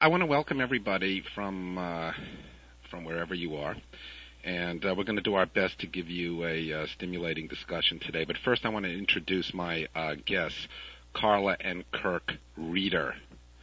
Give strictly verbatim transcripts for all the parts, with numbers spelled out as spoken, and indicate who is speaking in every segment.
Speaker 1: I want to welcome everybody from uh, from wherever you are, and uh, we're going to do our best to give you a uh, stimulating discussion today. But first, I want to introduce my uh, guests, Carla and Kirk Reeder.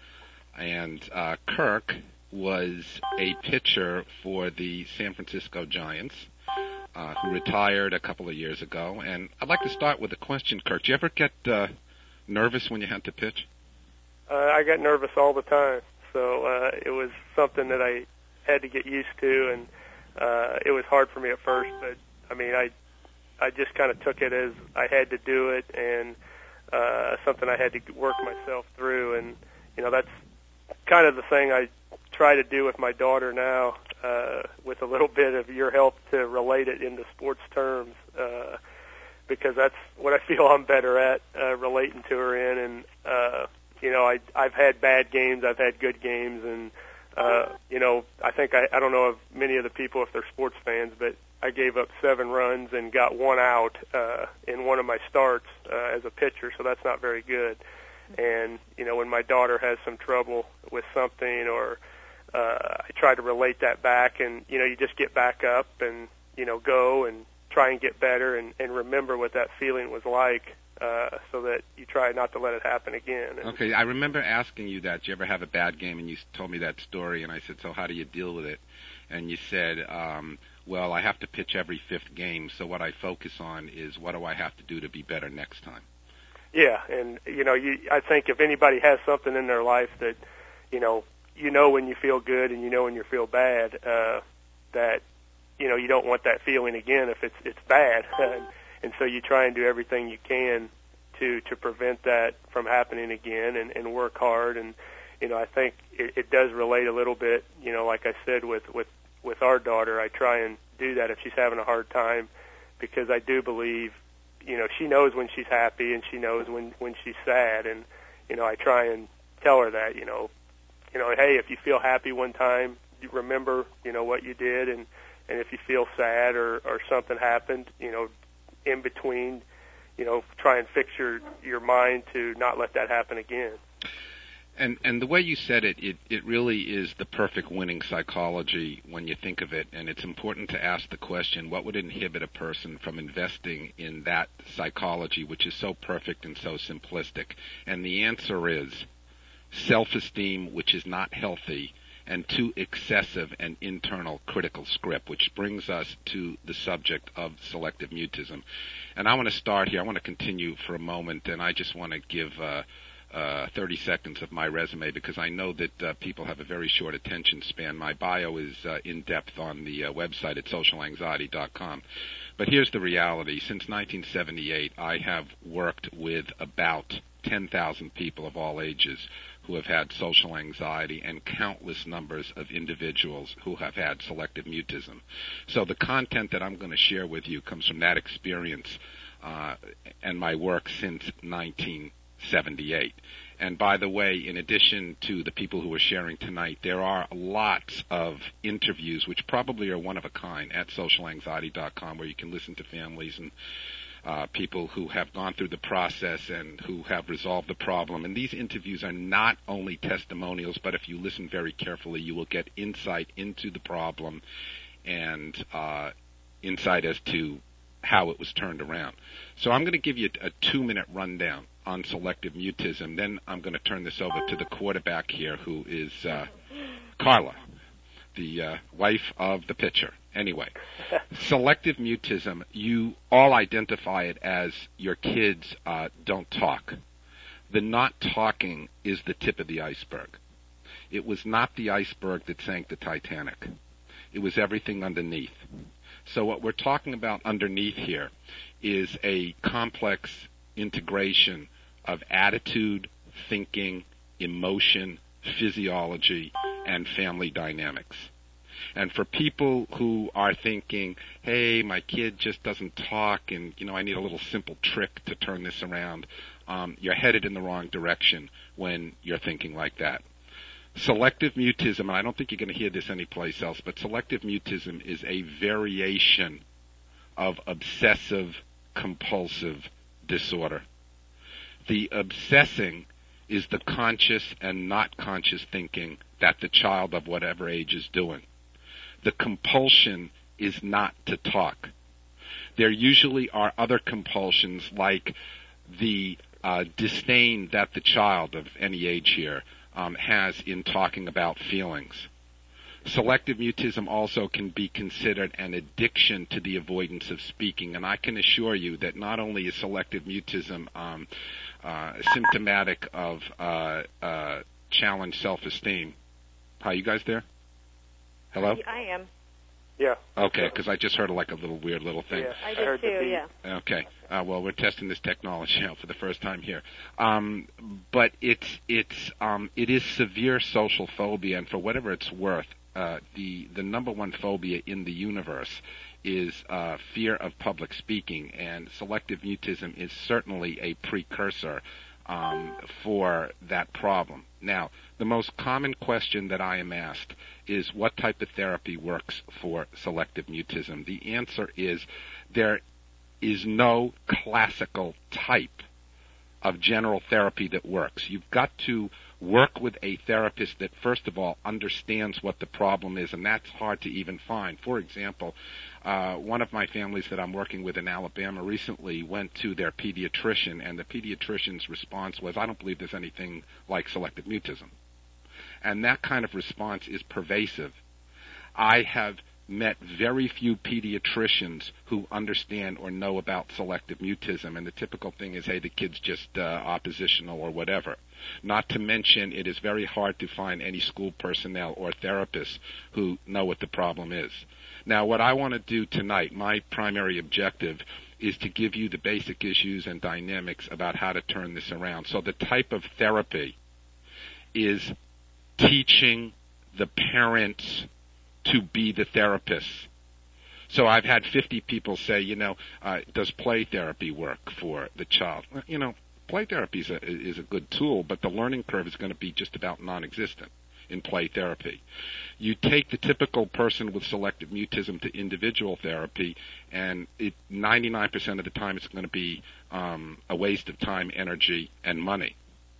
Speaker 1: And uh, Kirk was a pitcher for the San Francisco Giants, uh, who retired a couple of years ago. And I'd like to start with a question, Kirk. Do you ever get uh, nervous when you had to pitch?
Speaker 2: Uh, I got nervous all the time, so uh, it was something that I had to get used to, and uh, it was hard for me at first. But I mean, I I just kind of took it as I had to do it, and uh, something I had to work myself through. And you know, that's kind of the thing I try to do with my daughter now, uh, with a little bit of your help to relate it into sports terms, uh, because that's what I feel I'm better at, uh, relating to her in. And uh, you know, I, I've had bad games, I've had good games, and uh, you know, I think I, I don't know if many of the people, if they're sports fans, but I gave up seven runs and got one out uh, in one of my starts uh, as a pitcher, so that's not very good. And you know, when my daughter has some trouble with something, or uh, I try to relate that back, and you know, you just get back up and you know, go and try and get better, and, and remember what that feeling was like. Uh, so that you try not to let it happen again. And
Speaker 1: okay, I remember asking you that. Did you ever have a bad game? And you told me that story, and I said, so how do you deal with it? And you said, um, well, I have to pitch every fifth game, so what I focus on is what do I have to do to be better next time?
Speaker 2: Yeah, and, you know, you, I think if anybody has something in their life that, you know, you know when you feel good and you know when you feel bad, uh, that, you know, you don't want that feeling again if it's it's bad. And so you try and do everything you can to to prevent that from happening again, and, and work hard. And you know, I think it, it does relate a little bit. You know, like I said with with with our daughter, I try and do that if she's having a hard time, because I do believe, you know, she knows when she's happy and she knows when when she's sad. And you know, I try and tell her that, you know, you know, hey, if you feel happy one time, you remember, you know, what you did, and and if you feel sad or or something happened, you know, in between, you know, try and fix your, your mind to not let that happen again.
Speaker 1: And and the way you said it, it, it really is the perfect winning psychology when you think of it. And it's important to ask the question, what would inhibit a person from investing in that psychology, which is so perfect and so simplistic? And the answer is self-esteem, which is not healthy, and too excessive and internal critical script, which brings us to the subject of selective mutism. And I want to start here. I want to continue for a moment, and I just want to give uh, uh, thirty seconds of my resume, because I know that uh, people have a very short attention span. My bio is uh, in-depth on the uh, website at social anxiety dot com. But here's the reality. Since nineteen seventy-eight, I have worked with about ten thousand people of all ages who have had social anxiety, and countless numbers of individuals who have had selective mutism. So the content that I'm going to share with you comes from that experience uh, and my work since nineteen seventy-eight. And by the way, in addition to the people who are sharing tonight, there are lots of interviews, which probably are one of a kind, at social anxiety dot com, where you can listen to families and Uh, people who have gone through the process and who have resolved the problem. And these interviews are not only testimonials, but if you listen very carefully, you will get insight into the problem and uh, insight as to how it was turned around. So I'm going to give you a two-minute rundown on selective mutism. Then I'm going to turn this over to the quarterback here, who is uh, Carla, the uh, wife of the pitcher. Anyway, selective mutism, you all identify it as your kids uh, don't talk. The not talking is the tip of the iceberg. It was not the iceberg that sank the Titanic. It was everything underneath. So what we're talking about underneath here is a complex integration of attitude, thinking, emotion, physiology, and family dynamics. And for people who are thinking, hey, my kid just doesn't talk, and, you know, I need a little simple trick to turn this around, um, you're headed in the wrong direction when you're thinking like that. Selective mutism, and I don't think you're going to hear this anyplace else, but selective mutism is a variation of obsessive compulsive disorder. The obsessing is the conscious and not conscious thinking that the child of whatever age is doing. The compulsion is not to talk. There usually are other compulsions like the uh, disdain that the child of any age here um, has in talking about feelings. Selective mutism also can be considered an addiction to the avoidance of speaking, and I can assure you that not only is selective mutism um, uh, symptomatic of uh, uh, challenged self-esteem. Hi, you guys there? Hello?
Speaker 3: I am.
Speaker 2: Yeah.
Speaker 1: Okay, because I just heard like a little weird little thing.
Speaker 2: Yeah,
Speaker 3: I
Speaker 2: I
Speaker 3: did
Speaker 2: heard
Speaker 3: too,
Speaker 2: the beep.
Speaker 3: yeah.
Speaker 1: Okay. Uh, well, we're testing this technology out for the first time here. Um, but it's it's um, it is severe social phobia, and for whatever it's worth, uh, the the number one phobia in the universe is uh, fear of public speaking, and selective mutism is certainly a precursor um, for that problem. Now, the most common question that I am asked is what type of therapy works for selective mutism. The answer is there is no classical type of general therapy that works. You've got to work with a therapist that, first of all, understands what the problem is, and that's hard to even find. For example, uh, one of my families that I'm working with in Alabama recently went to their pediatrician, and the pediatrician's response was, I don't believe there's anything like selective mutism. And that kind of response is pervasive. I have met very few pediatricians who understand or know about selective mutism, and the typical thing is, hey, the kid's just uh, oppositional or whatever. Not to mention, it is very hard to find any school personnel or therapists who know what the problem is. Now, what I want to do tonight, my primary objective, is to give you the basic issues and dynamics about how to turn this around. So the type of therapy is teaching the parents to be the therapists. So I've had fifty people say, you know, uh, does play therapy work for the child? Well, you know, play therapy is a, is a good tool, but the learning curve is going to be just about non-existent in play therapy. You take the typical person with selective mutism to individual therapy, and it, ninety-nine percent of the time it's going to be um, a waste of time, energy, and money.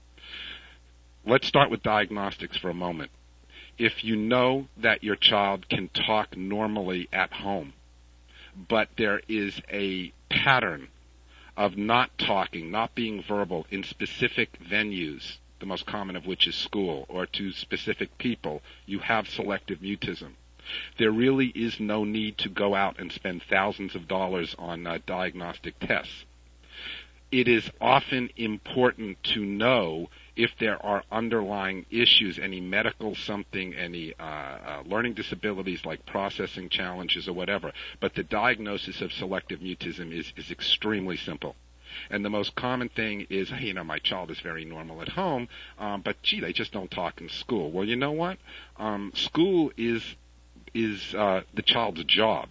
Speaker 1: Let's start with diagnostics for a moment. If you know that your child can talk normally at home, but there is a pattern of not talking, not being verbal in specific venues, the most common of which is school, or to specific people, you have selective mutism. There really is no need to go out and spend thousands of dollars on uh, diagnostic tests. It is often important to know if there are underlying issues, any medical something, any uh, uh, learning disabilities like processing challenges or whatever. But the diagnosis of selective mutism is, is extremely simple. And the most common thing is, hey, you know, my child is very normal at home, um, but, gee, they just don't talk in school. Well, you know what? Um, school is is uh, the child's job.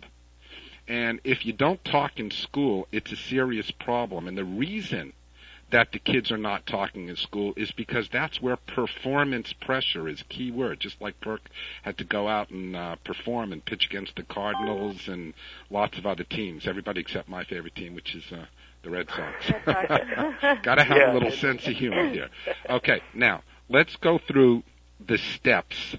Speaker 1: And if you don't talk in school, it's a serious problem. And the reason that the kids are not talking in school is because that's where performance pressure is key word. Just like Perk had to go out and uh, perform and pitch against the Cardinals and lots of other teams. Everybody except my favorite team, which is uh, the Red Sox. Got to have
Speaker 2: yeah.
Speaker 1: a little sense of humor here. Okay, now let's go through the steps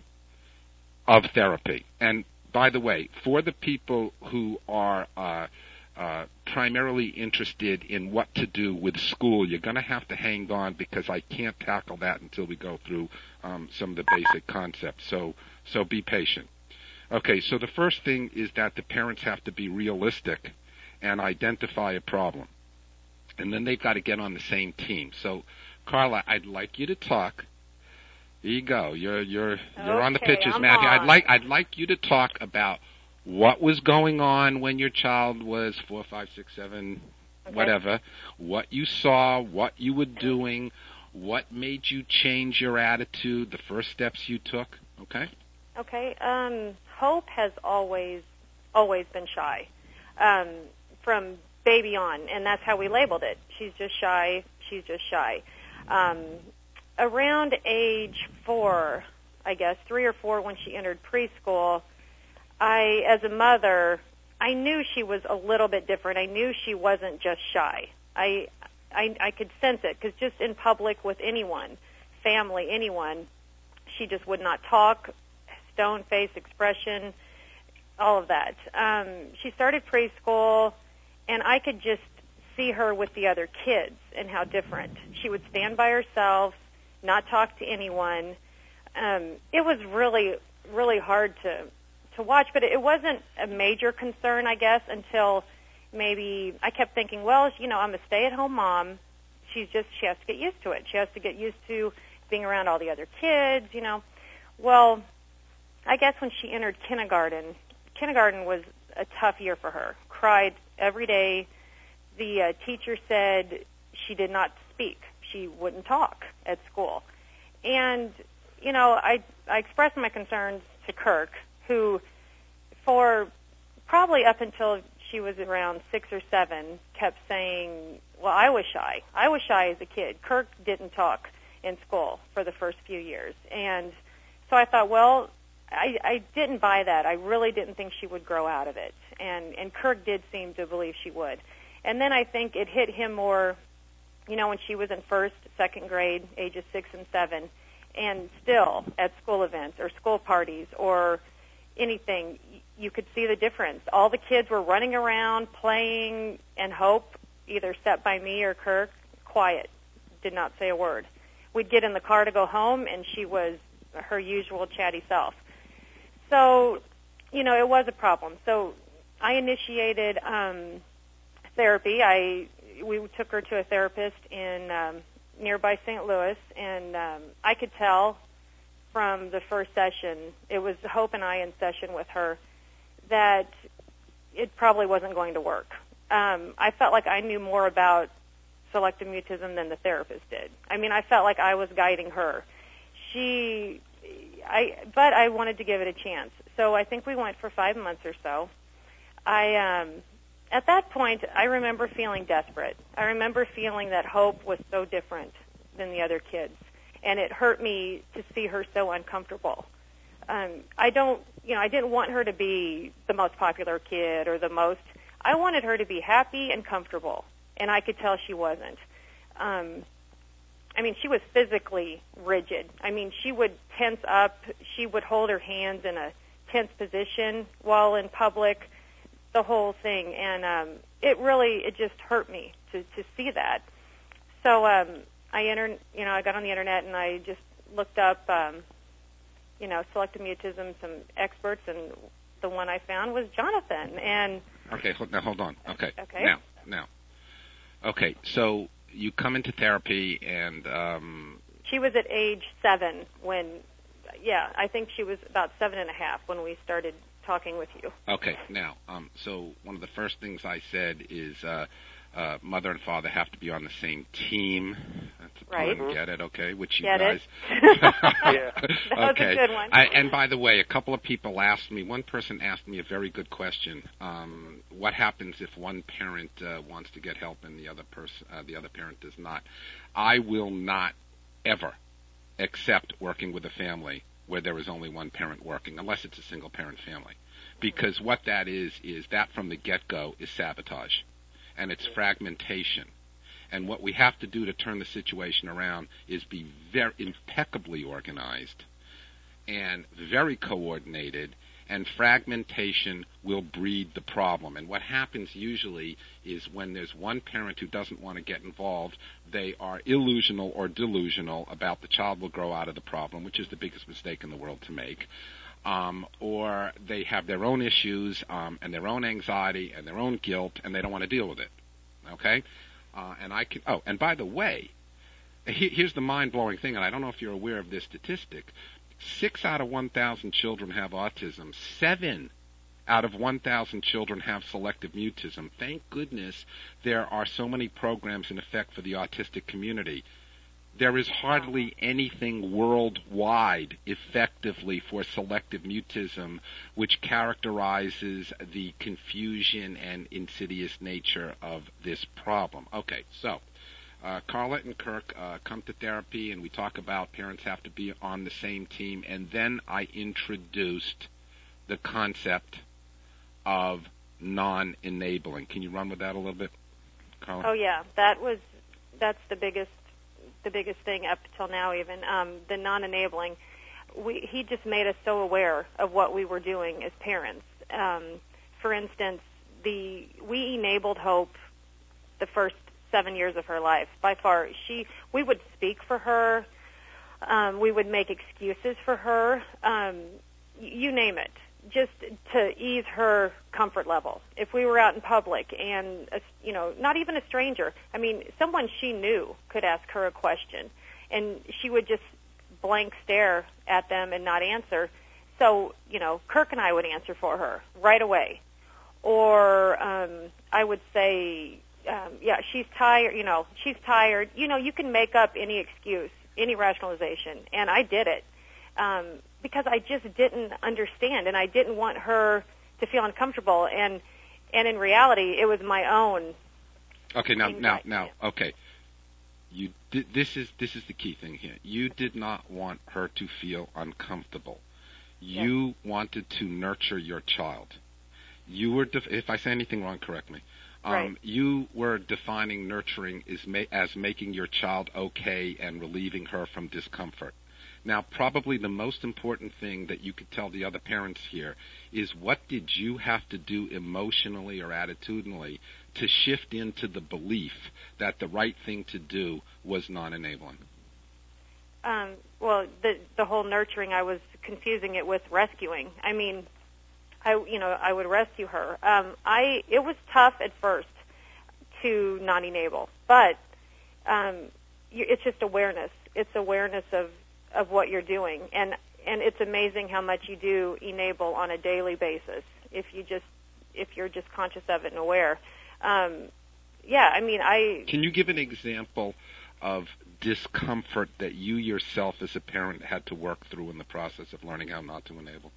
Speaker 1: of therapy. And by the way, for the people who are uh, uh, primarily interested in what to do with school, you're going to have to hang on because I can't tackle that until we go through um, some of the basic concepts. So, so be patient. Okay, so the first thing is that the parents have to be realistic and identify a problem. And then they've got to get on the same team. So, Carla, I'd like you to talk. Here you go. You're you're you're
Speaker 3: okay,
Speaker 1: on the pitches,
Speaker 3: I'm
Speaker 1: Matthew.
Speaker 3: on.
Speaker 1: I'd like I'd like you to talk about what was going on when your child was four, five, six, seven,
Speaker 3: okay.
Speaker 1: whatever. What you saw, what you were doing, what made you change your attitude, the first steps you took. Okay.
Speaker 3: Okay. Um, Hope has always always been shy, um, from baby on, and that's how we labeled it. She's just shy. She's just shy. Um, Around age four, I guess, three or four when she entered preschool, I, as a mother, I knew she was a little bit different. I knew she wasn't just shy. I, I, I could sense it because just in public with anyone, family, anyone. She just would not talk, stone face expression, all of that. Um, she started preschool, and I could just see her with the other kids and how different. She would stand by herself, not talk to anyone. Um, it was really, really hard to to watch, but it wasn't a major concern, I guess, until maybe I kept thinking, well, you know, I'm a stay-at-home mom. She's just, she has to get used to it. She has to get used to being around all the other kids, you know. Well, I guess when she entered kindergarten, kindergarten was a tough year for her. Cried every day. The uh, teacher said she did not speak. She wouldn't talk at school. And, you know, I, I expressed my concerns to Kirk, who for probably up until she was around six or seven kept saying, well, I was shy. I was shy as a kid. Kirk didn't talk in school for the first few years. And so I thought, well, I, I didn't buy that. I really didn't think she would grow out of it. And, and Kirk did seem to believe she would. And then I think it hit him more, you know, when she was in first, second grade, ages six and seven, and still at school events or school parties or anything, you could see the difference. All the kids were running around, playing, and Hope, either sat by me or Kirk, quiet, did not say a word. We'd get in the car to go home, and she was her usual chatty self. So, you know, it was a problem. So I initiated um, therapy. I we took her to a therapist in um, nearby Saint Louis, and um, I could tell from the first session, it was Hope and I in session with her, that it probably wasn't going to work. Um, I felt like I knew more about selective mutism than the therapist did. I mean, I felt like I was guiding her. She, I, but I wanted to give it a chance. So I think we went for five months or so. I, um, at that point, I remember feeling desperate. I remember feeling that Hope was so different than the other kids, and it hurt me to see her so uncomfortable. Um, I don't, you know, I didn't want her to be the most popular kid or the most. I wanted her to be happy and comfortable, and I could tell she wasn't. Um, I mean, she was physically rigid. I mean, she would tense up. She would hold her hands in a tense position while in public, the whole thing. And um, it really, it just hurt me to, to see that. So um, I entered, you know, I got on the Internet and I just looked up, um, you know, selective mutism, some experts, and the one I found was Jonathan. And
Speaker 1: okay, hold, now hold on. Okay.
Speaker 3: Okay.
Speaker 1: Now, now. Okay, so you come into therapy, and um,
Speaker 3: she was at age seven when, yeah, I think she was about seven and a half when we started talking with you.
Speaker 1: Okay, now, um, so one of the first things I said is uh, uh, mother and father have to be on the same team. That's a
Speaker 3: right.
Speaker 1: pun, get it? Okay, which you
Speaker 3: get
Speaker 1: guys.
Speaker 3: It.
Speaker 2: Yeah.
Speaker 3: That was
Speaker 1: okay.
Speaker 3: a good one.
Speaker 1: I, and by the way, a couple of people asked me. One person asked me a very good question. Um, what happens if one parent uh, wants to get help and the other person, uh, the other parent does not? I will not ever accept working with a family where there is only one parent working, unless it's a single-parent family. Because what that is, is that from the get-go is sabotage, and it's fragmentation. And what we have to do to turn the situation around is be very impeccably organized and very coordinated, and fragmentation will breed the problem. And what happens usually is when there's one parent who doesn't want to get involved, they are illusional or delusional about the child will grow out of the problem, which is the biggest mistake in the world to make. Um, or they have their own issues um, and their own anxiety and their own guilt, and they don't want to deal with it. Okay? Uh, and I can. Oh, and by the way, he, here's the mind-blowing thing, and I don't know if you're aware of this statistic. Six out of one thousand children have autism. Seven out of one thousand children have selective mutism. Thank goodness there are so many programs in effect for the autistic community. There is hardly anything worldwide effectively for selective mutism which characterizes the confusion and insidious nature of this problem. Okay, so uh, Carla and Kirk uh, come to therapy, and we talk about parents have to be on the same team, and then I introduced the concept of non-enabling. Can you run with that a little bit, Carla?
Speaker 3: Oh, yeah. That was, that's the biggest the biggest thing up till now, even um, the non-enabling. We, he just made us so aware of what we were doing as parents. Um, for instance, the we enabled Hope the first seven years of her life. By far, she we would speak for her. Um, we would make excuses for her. Um, you name it, just to ease her comfort level. If we were out in public and, a, you know, not even a stranger, I mean, someone she knew could ask her a question, and she would just blank stare at them and not answer. So, you know, Kirk and I would answer for her right away. Or um, I would say, um, yeah, she's tired, you know, she's tired. You know, you can make up any excuse, any rationalization, and I did it. Um, because I just didn't understand, and I didn't want her to feel uncomfortable. And and in reality, it was my own.
Speaker 1: Okay, now now now okay, you did, this is this is the key thing here. You did not want her to feel uncomfortable. You yes. wanted to nurture your child. You were, def- if I say anything wrong, correct me. Um,
Speaker 3: right.
Speaker 1: You were defining nurturing as, ma- as making your child okay and relieving her from discomfort. Now, probably the most important thing that you could tell the other parents here is, what did you have to do emotionally or attitudinally to shift into the belief that the right thing to do was non-enabling?
Speaker 3: Um, well, the the whole nurturing, I was confusing it with rescuing. I mean, I you know I would rescue her. Um, I it was tough at first to non-enable, but um, you, it's just awareness. It's awareness of of what you're doing, and and it's amazing how much you do enable on a daily basis if you just if you're just conscious of it and aware. Um, yeah, I mean, I
Speaker 1: can you give an example of discomfort that you yourself as a parent had to work through in the process of learning how not to enable?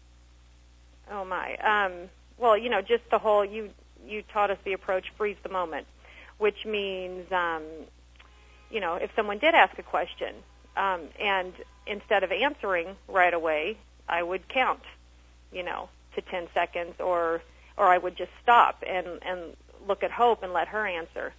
Speaker 3: Oh my, um, well, you know, just the whole you you taught us the approach, freeze the moment, which means um, you know, if someone did ask a question. Um, and instead of answering right away, I would count, you know, to ten seconds, or or I would just stop and, and look at Hope and let her answer.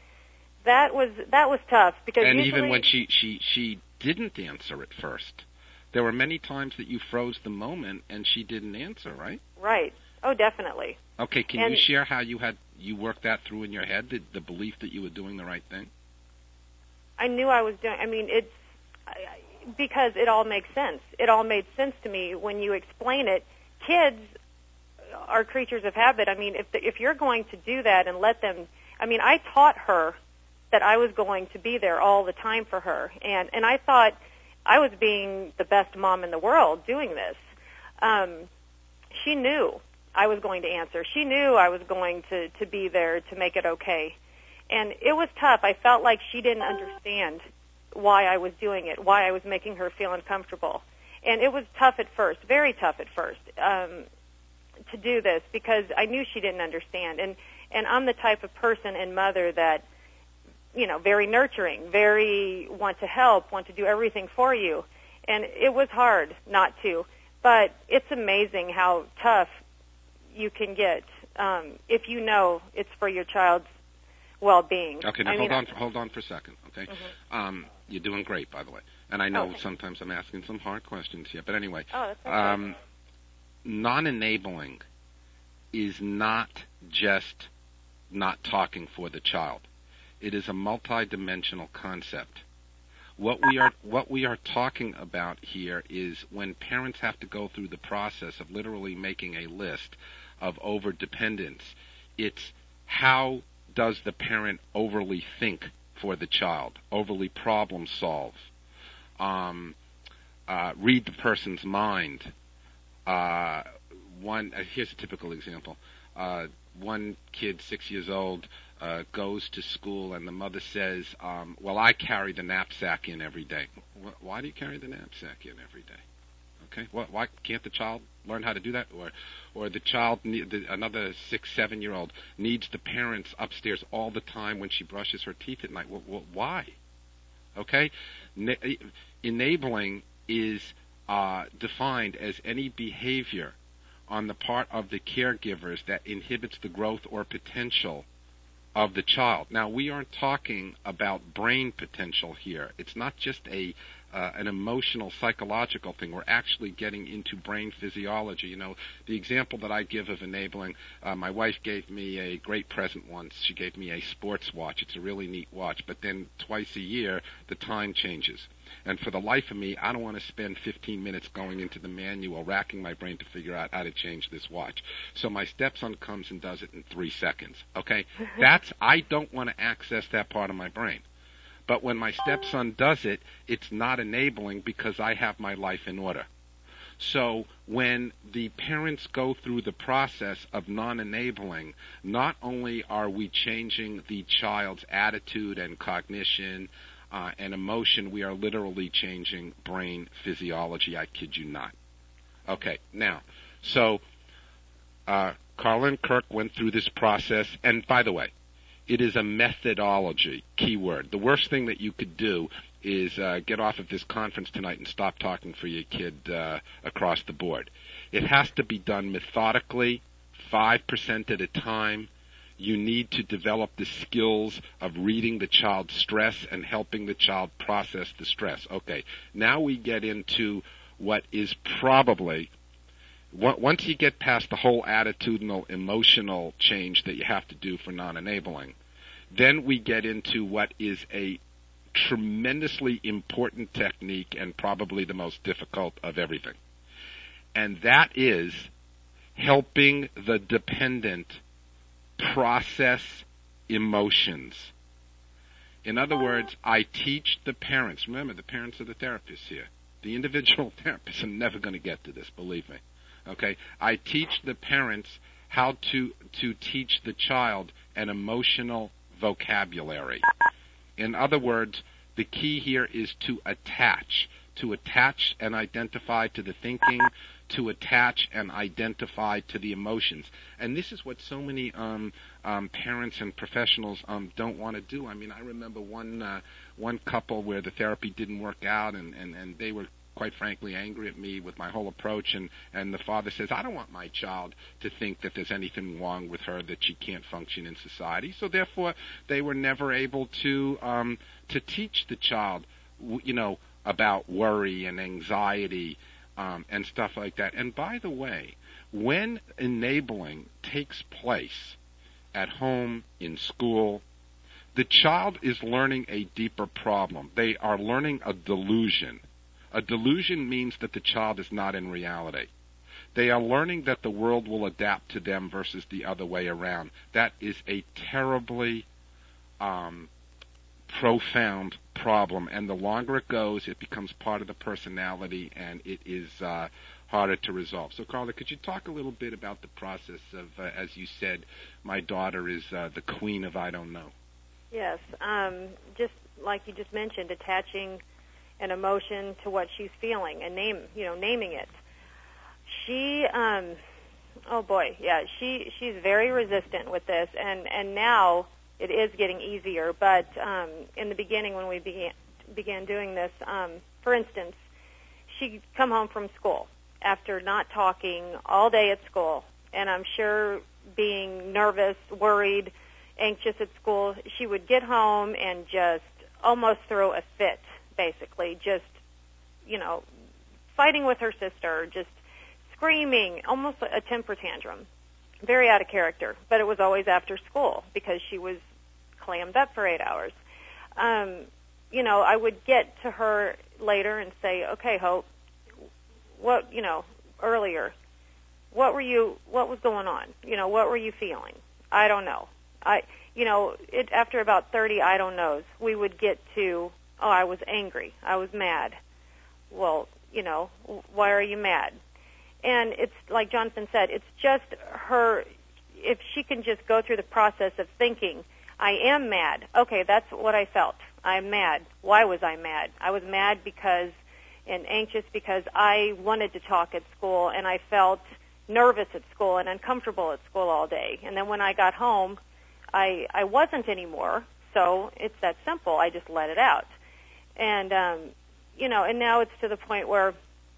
Speaker 3: That was that was tough because
Speaker 1: and
Speaker 3: usually,
Speaker 1: even when she, she she didn't answer at first, there were many times that you froze the moment and she didn't answer, right?
Speaker 3: Right. Oh, definitely.
Speaker 1: Okay. Can
Speaker 3: and,
Speaker 1: you share how you had you worked that through in your head, the, the belief that you were doing the right thing?
Speaker 3: I knew I was doing. I mean, it's. Because it all makes sense. It all made sense to me when you explain it. Kids are creatures of habit. I mean, if the, if you're going to do that and let them, I mean, I taught her that I was going to be there all the time for her, and and I thought I was being the best mom in the world doing this. Um, she knew I was going to answer. She knew I was going to to be there to make it okay, and it was tough. I felt like she didn't understand why I was doing it, why I was making her feel uncomfortable. And it was tough at first, very tough at first, um, to do this because I knew she didn't understand. And, and I'm the type of person and mother that, you know, very nurturing, very want to help, want to do everything for you. And it was hard not to. But it's amazing how tough you can get um, if you know it's for your child's well-being.
Speaker 1: Okay, now
Speaker 3: I
Speaker 1: hold
Speaker 3: mean,
Speaker 1: on, for, hold on for a second. Okay,
Speaker 3: mm-hmm.
Speaker 1: um, you're doing great, by the way. And I know
Speaker 3: okay.
Speaker 1: sometimes I'm asking some hard questions here, but anyway,
Speaker 3: oh, that's okay.
Speaker 1: um, non-enabling is not just not talking for the child. It is a multi-dimensional concept. What we are what we are talking about here is when parents have to go through the process of literally making a list of over-dependence. It's how does the parent overly think for the child, overly problem solve, um, uh, read the person's mind. Uh, one uh, here's a typical example. Uh, one kid, six years old, uh, goes to school, and the mother says, um, well, I carry the knapsack in every day. Why do you carry the knapsack in every day? Okay, well, why can't the child learn how to do that? Or, or the child, the, another six, seven-year-old needs the parents upstairs all the time when she brushes her teeth at night. Well, well, why? Okay, Na- enabling is uh, defined as any behavior on the part of the caregivers that inhibits the growth or potential of the child. Now, we aren't talking about brain potential here. It's not just a uh, an emotional, psychological thing. We're actually getting into brain physiology. You know, the example that I give of enabling, uh, my wife gave me a great present once. She gave me a sports watch. It's a really neat watch, but then twice a year, the time changes. And for the life of me, I don't want to spend fifteen minutes going into the manual, racking my brain to figure out how to change this watch. So my stepson comes and does it in three seconds. Okay? That's, I don't want to access that part of my brain. But when my stepson does it, it's not enabling because I have my life in order. So when the parents go through the process of non-enabling, not only are we changing the child's attitude and cognition uh, and emotion, we are literally changing brain physiology. I kid you not. Okay, now, so uh, Carla and Kirk went through this process, and by the way, it is a methodology, keyword. The worst thing that you could do is uh, get off of this conference tonight and stop talking for your kid uh, across the board. It has to be done methodically, five percent at a time. You need to develop the skills of reading the child's stress and helping the child process the stress. Okay, now we get into what is probably, once you get past the whole attitudinal, emotional change that you have to do for non-enabling, then we get into what is a tremendously important technique and probably the most difficult of everything. And that is helping the dependent process emotions. In other words, I teach the parents, remember the parents are the therapists here. The individual therapists are never going to get to this, believe me. Okay, I teach the parents how to to teach the child an emotional vocabulary. In other words, the key here is to attach, to attach and identify to the thinking, to attach and identify to the emotions. And this is what so many um, um, parents and professionals um, don't want to do. I mean, I remember one uh, one couple where the therapy didn't work out, and, and, and they were quite frankly angry at me with my whole approach, and, and the father says, I don't want my child to think that there's anything wrong with her, that she can't function in society. So therefore, they were never able to um, to teach the child, you know, about worry and anxiety um, and stuff like that. And by the way, when enabling takes place at home, in school, the child is learning a deeper problem. They are learning a delusion. A delusion means that the child is not in reality. They are learning that the world will adapt to them versus the other way around. That is a terribly um, profound problem, and the longer it goes, it becomes part of the personality, and it is uh, harder to resolve. So, Carla, could you talk a little bit about the process of, uh, as you said, my daughter is uh, the queen of I don't know?
Speaker 3: Yes, um, just like you just mentioned, attaching an emotion to what she's feeling and name, you know, naming it. She, um, oh boy, yeah, she she's very resistant with this, and and now it is getting easier. But um, in the beginning, when we began began doing this, um, for instance, she'd come home from school after not talking all day at school, and I'm sure being nervous, worried, anxious at school, she would get home and just almost throw a fit. Basically, just, you know, fighting with her sister, just screaming, almost a temper tantrum. Very out of character, but it was always after school because she was clammed up for eight hours. Um, you know, I would get to her later and say, okay, Hope, what, you know, earlier, what were you, what was going on? You know, what were you feeling? I don't know. I, you know, it, after about thirty I don't knows, we would get to, oh, I was angry. I was mad. Well, you know, why are you mad? And it's like Jonathan said, it's just her, if she can just go through the process of thinking, I am mad. Okay, that's what I felt. I'm mad. Why was I mad? I was mad because, and anxious because I wanted to talk at school, and I felt nervous at school and uncomfortable at school all day. And then when I got home, I, I wasn't anymore. So it's that simple. I just let it out. And, um, you know, and now it's to the point where,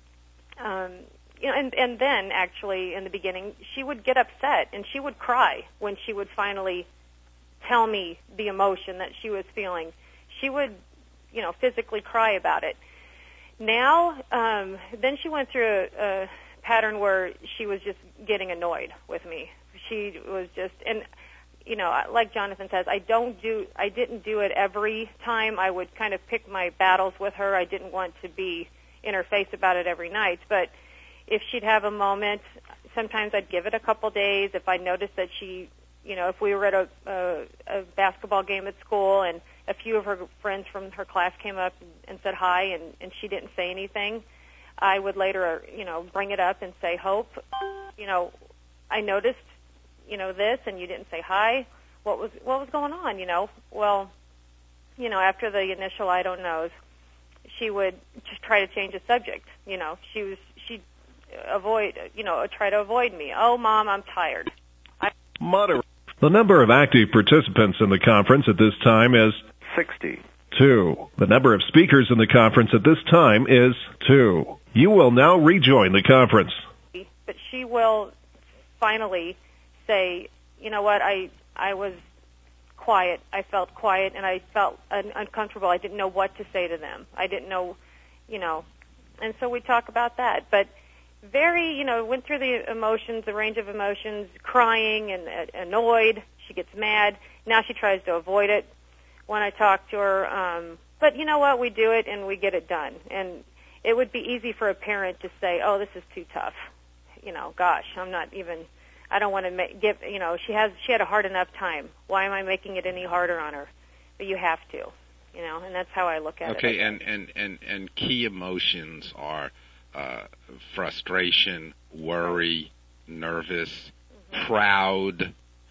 Speaker 3: um, you know, and, and then actually in the beginning, she would get upset and she would cry when she would finally tell me the emotion that she was feeling. She would, you know, physically cry about it. Now, um, then she went through a, a pattern where she was just getting annoyed with me. She was just, and you know, like Jonathan says, I don't do, I didn't do it every time. I would kind of pick my battles with her. I didn't want to be in her face about it every night. But if she'd have a moment, sometimes I'd give it a couple days. If I noticed that she, you know, if we were at a, a, a basketball game at school and a few of her friends from her class came up and, and said hi, and, and she didn't say anything, I would later, you know, bring it up and say, Hope, you know, I noticed, you know, this, and you didn't say hi. What was what was going on, you know? Well, you know, after the initial I don't knows, she would just try to change the subject. You know, she was she'd avoid, you know, try to avoid me. Oh, Mom, I'm tired. I-
Speaker 4: Moderate. The number of active participants in the conference at this time is sixty-two. The number of speakers in the conference at this time is two. You will now rejoin the conference.
Speaker 3: But she will finally say, you know what, I I was quiet. I felt quiet, and I felt un- uncomfortable. I didn't know what to say to them. I didn't know, you know, and so we talk about that. But very, you know, went through the emotions, the range of emotions, crying and uh, annoyed. She gets mad. Now she tries to avoid it when I talk to her. Um, but you know what? We do it, and we get it done. And it would be easy for a parent to say, oh, this is too tough. You know, gosh, I'm not even... I don't want to make, give, you know, she has, she had a hard enough time. Why am I making it any harder on her? But you have to, you know, and that's how I look at
Speaker 1: okay,
Speaker 3: it.
Speaker 1: Okay, and, and, and, and key emotions are uh, frustration, worry, nervous, mm-hmm. proud,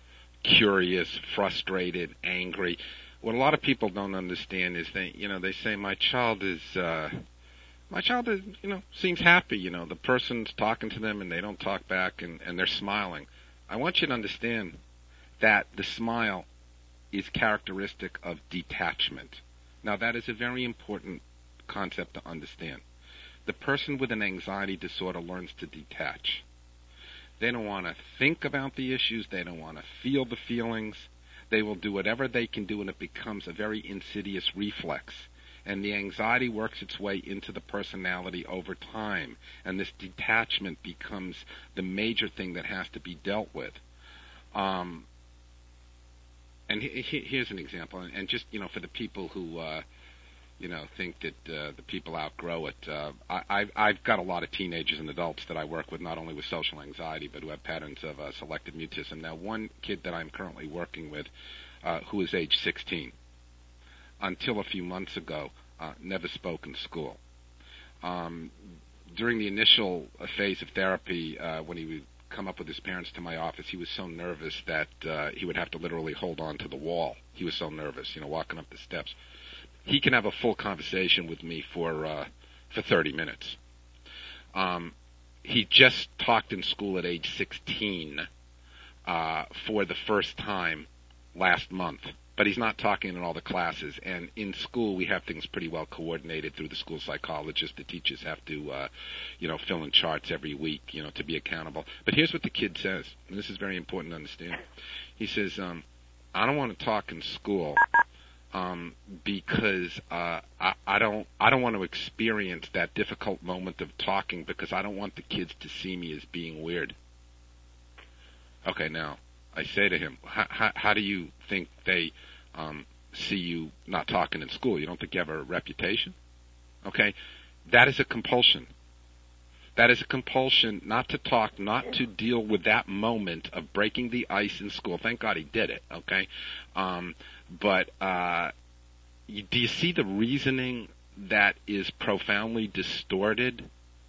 Speaker 1: curious, frustrated, angry. What a lot of people don't understand is they, you know, they say my child is, uh, My child, is, you know, seems happy. You know, the person's talking to them and they don't talk back and, and they're smiling. I want you to understand that the smile is characteristic of detachment. Now, that is a very important concept to understand. The person with an anxiety disorder learns to detach. They don't want to think about the issues. They don't want to feel the feelings. They will do whatever they can do, and it becomes a very insidious reflex. And the anxiety works its way into the personality over time, and this detachment becomes the major thing that has to be dealt with. Um, and he, he, here's an example, and just, you know, for the people who, uh, you know, think that uh, the people outgrow it, uh, I, I've, I've got a lot of teenagers and adults that I work with, not only with social anxiety, but who have patterns of uh, selective mutism. Now, one kid that I'm currently working with, uh, who is age sixteen, until a few months ago, uh, never spoke in school. Um, during the initial uh, phase of therapy, uh, when he would come up with his parents to my office, he was so nervous that uh, he would have to literally hold on to the wall. He was so nervous, you know, walking up the steps. He can have a full conversation with me for uh, for thirty minutes. Um, he just talked in school at age sixteen uh, for the first time last month. But he's not talking in all the classes. And in school, we have things pretty well coordinated through the school psychologist. The teachers have to, uh, you know, fill in charts every week, you know, to be accountable. But here's what the kid says, and this is very important to understand. He says, um, I don't want to talk in school um, because uh, I, I don't I don't want to experience that difficult moment of talking because I don't want the kids to see me as being weird. Okay, now, I say to him, how, how do you think they um, see you not talking in school? You don't think you have a reputation? Okay, that is a compulsion. That is a compulsion not to talk, not to deal with that moment of breaking the ice in school. Thank God he did it, okay? Um, but uh, you, do you see the reasoning that is profoundly distorted?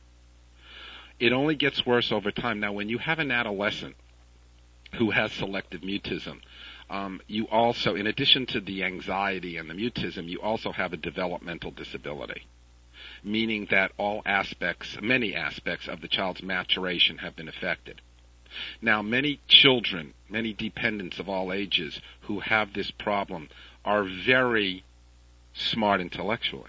Speaker 1: It only gets worse over time. Now, when you have an adolescent who has selective mutism, um, you also, in addition to the anxiety and the mutism, you also have a developmental disability, meaning that all aspects, many aspects of the child's maturation have been affected. Now, many children, many dependents of all ages who have this problem are very smart intellectually,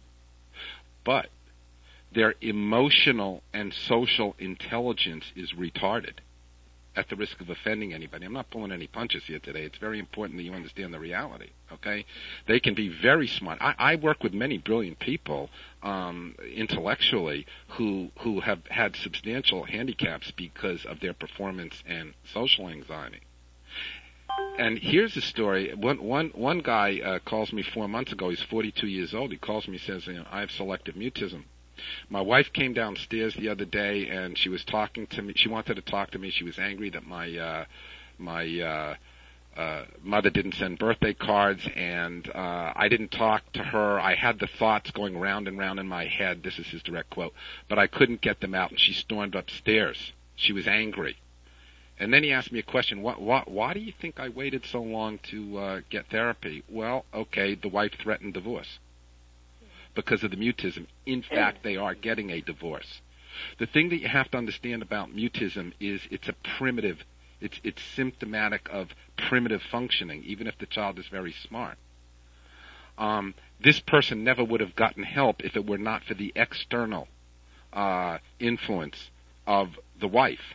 Speaker 1: but their emotional and social intelligence is retarded. at the risk of offending anybody. I'm not pulling any punches here today. It's very important that you understand the reality, okay? They can be very smart. I, I work with many brilliant people um, intellectually who who have had substantial handicaps because of their performance and social anxiety. And here's the story. One, one, one guy uh, calls me four months ago. He's forty-two years old. He calls me and says, you know, I have selective mutism. My wife came downstairs the other day, and she was talking to me. She wanted to talk to me. She was angry that my uh, my uh, uh, mother didn't send birthday cards, and uh, I didn't talk to her. I had the thoughts going round and round in my head. This is his direct quote. But I couldn't get them out, and she stormed upstairs. She was angry. And then he asked me a question. What, what, why do you think I waited so long to uh, get therapy? Well, okay, the wife threatened divorce because of the mutism. In fact, they are getting a divorce. The thing that you have to understand about mutism is it's a primitive, it's it's symptomatic of primitive functioning, even if the child is very smart. Um, this person never would have gotten help if it were not for the external uh, influence of the wife.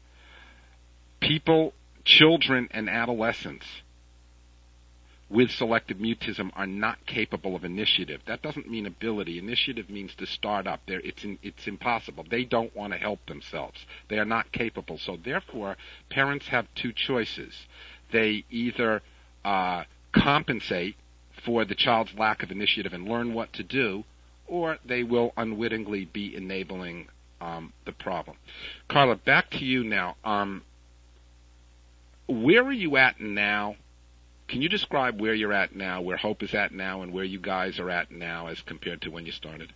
Speaker 1: People, children, and adolescents with selective mutism are not capable of initiative. That doesn't mean ability. Initiative means to start up. They're, it's in, it's impossible. They don't want to help themselves. They are not capable. So therefore, parents have two choices. They either uh, compensate for the child's lack of initiative and learn what to do, or they will unwittingly be enabling um, the problem. Carla, back to you now. Um, where are you at now? Can you describe where you're at now, where Hope is at now, and where you guys are at now as compared to when you started?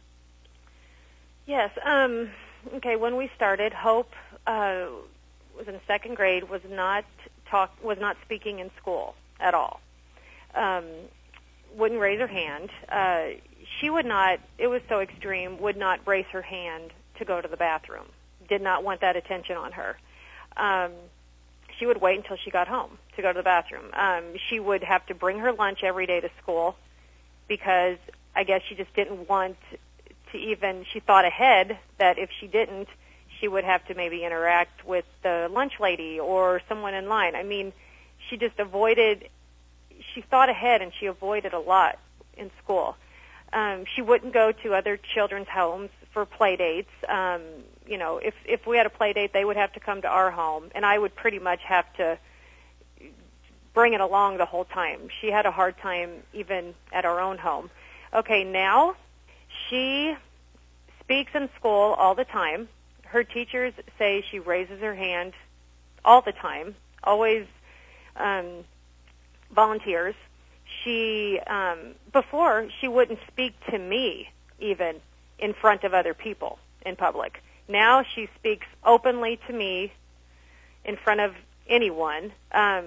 Speaker 3: Yes. Um, okay. When we started, Hope uh, was in second grade. Was not talk. Was not speaking in school at all. Um, wouldn't raise her hand. Uh, she would not. It was so extreme. Would not raise her hand to go to the bathroom. Did not want that attention on her. Um, She would wait until she got home to go to the bathroom. Um, she would have to bring her lunch every day to school because I guess she just didn't want to even, she thought ahead that if she didn't, she would have to maybe interact with the lunch lady or someone in line. I mean, she just avoided, she thought ahead and she avoided a lot in school. Um, she wouldn't go to other children's homes for play dates. Um, you know, if if we had a play date, they would have to come to our home, and I would pretty much have to bring it along the whole time. She had a hard time even at our own home. Okay, now she speaks in school all the time. Her teachers say she raises her hand all the time, always um, volunteers. She, um, before, she wouldn't speak to me even in front of other people in public. Now she speaks openly to me in front of anyone. Um,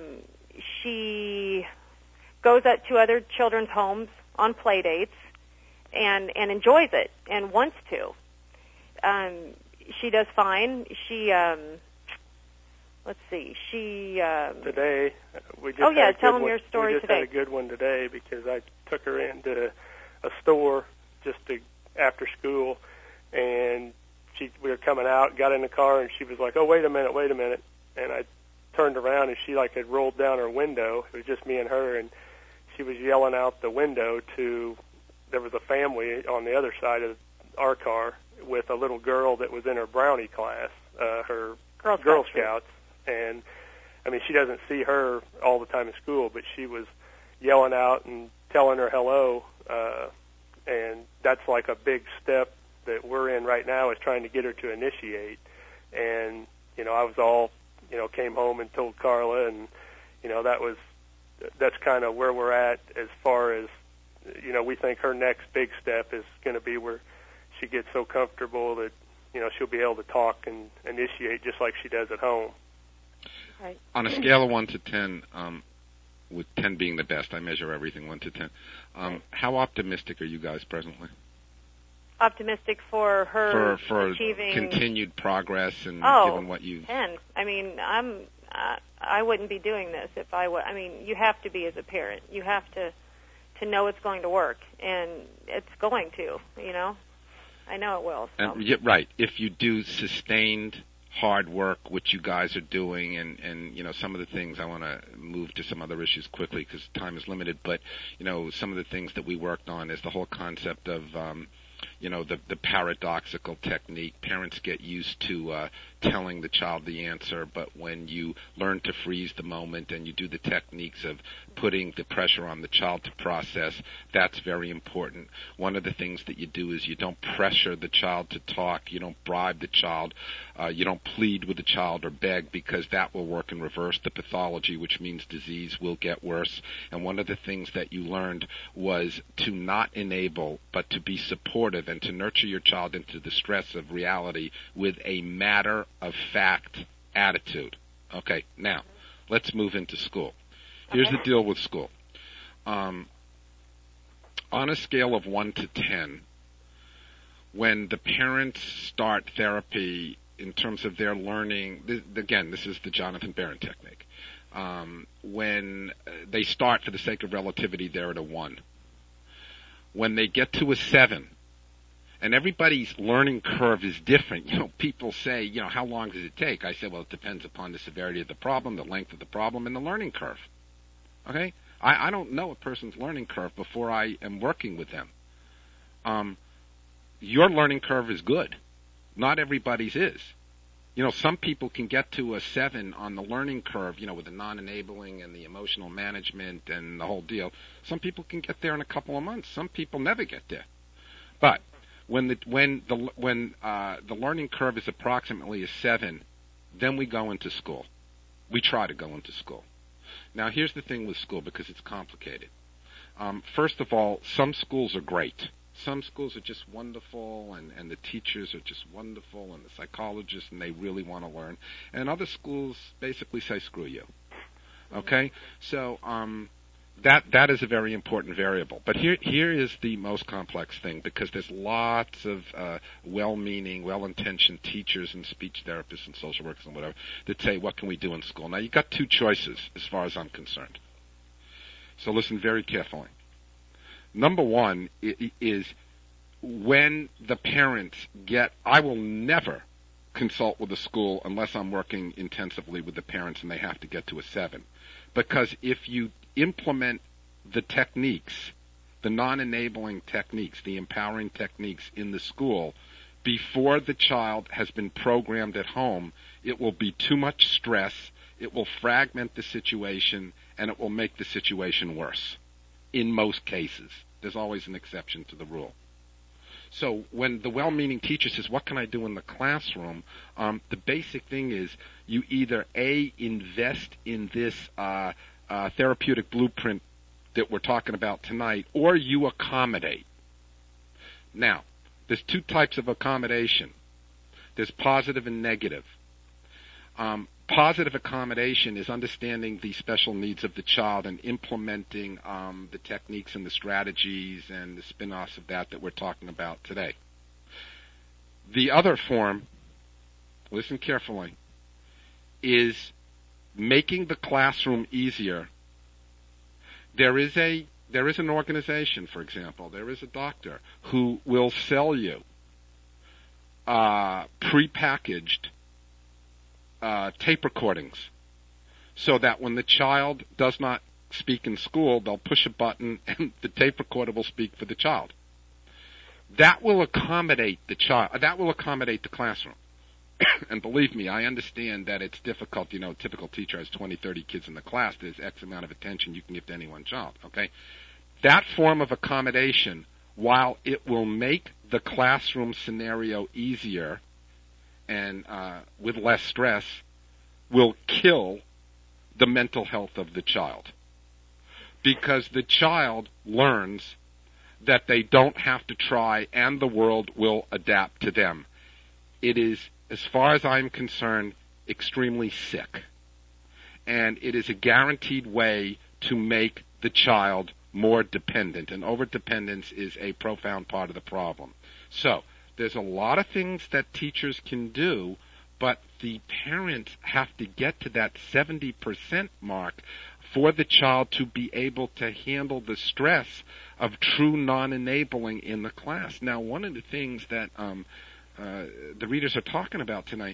Speaker 3: she goes up to other children's homes on play dates and, and enjoys it and wants to. Um, she does fine. She, um, let's see, she... Um,
Speaker 2: today, we just
Speaker 3: oh, yeah,
Speaker 2: had a
Speaker 3: tell
Speaker 2: good
Speaker 3: them
Speaker 2: one.
Speaker 3: your story
Speaker 2: we just
Speaker 3: today.
Speaker 2: had a good one today because I took her into a store just to, after school, and she we were coming out, got in the car, and she was like, oh, wait a minute, wait a minute. And I turned around, and she like had rolled down her window. It was just me and her, and she was yelling out the window to, there was a family on the other side of our car with a little girl that was in her brownie class, uh, her
Speaker 3: Girl,
Speaker 2: Girl
Speaker 3: Scouts.
Speaker 2: Scouts. And, I mean, she doesn't see her all the time in school, but she was yelling out and telling her hello, uh, and that's like a big step that we're in right now is trying to get her to initiate. And, you know, I was all, you know, came home and told Carla, and, you know, that was, that's kind of where we're at as far as, you know, we think her next big step is going to be where she gets so comfortable that, you know, she'll be able to talk and initiate just like she does at home.
Speaker 3: Right.
Speaker 1: On a scale of one to ten, um, with ten being the best, I measure everything one to ten. Um, how optimistic are you guys presently?
Speaker 3: Optimistic for her
Speaker 1: for for
Speaker 3: achieving
Speaker 1: continued progress and
Speaker 3: oh,
Speaker 1: given what you
Speaker 3: ten. I mean, I'm uh, I wouldn't be doing this if I were. I mean, you have to be as a parent. You have to to know it's going to work, and it's going to. You know, I know it will. So.
Speaker 1: And, yeah, right. If you do sustained hard work, which you guys are doing, and, and you know, some of the things I want to move to some other issues quickly because time is limited, but, you know, some of the things that we worked on is the whole concept of, um, you know, the, the paradoxical technique. Parents get used to uh, telling the child the answer, but when you learn to freeze the moment and you do the techniques of putting the pressure on the child to process, that's very important. One of the things that you do is you don't pressure the child to talk, you don't bribe the child, uh, you don't plead with the child or beg, because that will work and reverse the pathology, which means disease will get worse. And one of the things that you learned was to not enable, but to be supportive and to nurture your child into the stress of reality with a matter-of-fact attitude. Okay, now, let's move into school. Here's okay. the deal with school. Um, on a scale of one to ten, when the parents start therapy in terms of their learning, th- again, this is the Jonathan Barron technique. Um, when they start, for the sake of relativity, they're at a one. When they get to a seven, and everybody's learning curve is different. You know, people say, you know, how long does it take? I say, well, it depends upon the severity of the problem, the length of the problem, and the learning curve. Okay? I, I don't know a person's learning curve before I am working with them. Um, your learning curve is good. Not everybody's is. You know, some people can get to a seven on the learning curve, you know, with the non-enabling and the emotional management and the whole deal. Some people can get there in a couple of months. Some people never get there. But when the when the when uh, the learning curve is approximately a seven, then we go into school. We try to go into school. Now, here's the thing with school, because it's complicated. Um, first of all, some schools are great. Some schools are just wonderful, and, and the teachers are just wonderful, and the psychologists, and they really want to learn. And other schools basically say, screw you. Okay? So um, that that is a very important variable. But here here is the most complex thing, because there's lots of uh, well-meaning, well-intentioned teachers and speech therapists and social workers and whatever that say, what can we do in school? Now, you've got two choices as far as I'm concerned. So listen very carefully. Number one is when the parents get, I will never consult with the school unless I'm working intensively with the parents and they have to get to a seven. Because if you implement the techniques, the non-enabling techniques, the empowering techniques in the school, before the child has been programmed at home, it will be too much stress, it will fragment the situation, and it will make the situation worse. In most cases. There's always an exception to the rule. So when the well-meaning teacher says, what can I do in the classroom, um, the basic thing is you either, A, invest in this uh, uh, therapeutic blueprint that we're talking about tonight, or you accommodate. Now, there's two types of accommodation. There's positive and negative. Um, Positive accommodation is understanding the special needs of the child and implementing um, the techniques and the strategies and the spin-offs of that that we're talking about today. The other form, listen carefully, is making the classroom easier. There is a there is an organization, for example, there is a doctor who will sell you uh, prepackaged Uh, tape recordings, so that when the child does not speak in school, they'll push a button and the tape recorder will speak for the child. That will accommodate the child. That will accommodate the classroom. And believe me, I understand that it's difficult. You know, a typical teacher has twenty, thirty kids in the class. There's X amount of attention you can give to any one child, okay? That form of accommodation, while it will make the classroom scenario easier and uh, with less stress, will kill the mental health of the child. Because the child learns that they don't have to try and the world will adapt to them. It is, as far as I'm concerned, extremely sick. And it is a guaranteed way to make the child more dependent. And overdependence is a profound part of the problem. So, there's a lot of things that teachers can do, but the parents have to get to that seventy percent mark for the child to be able to handle the stress of true non-enabling in the class. Now, one of the things that um, uh, the readers are talking about tonight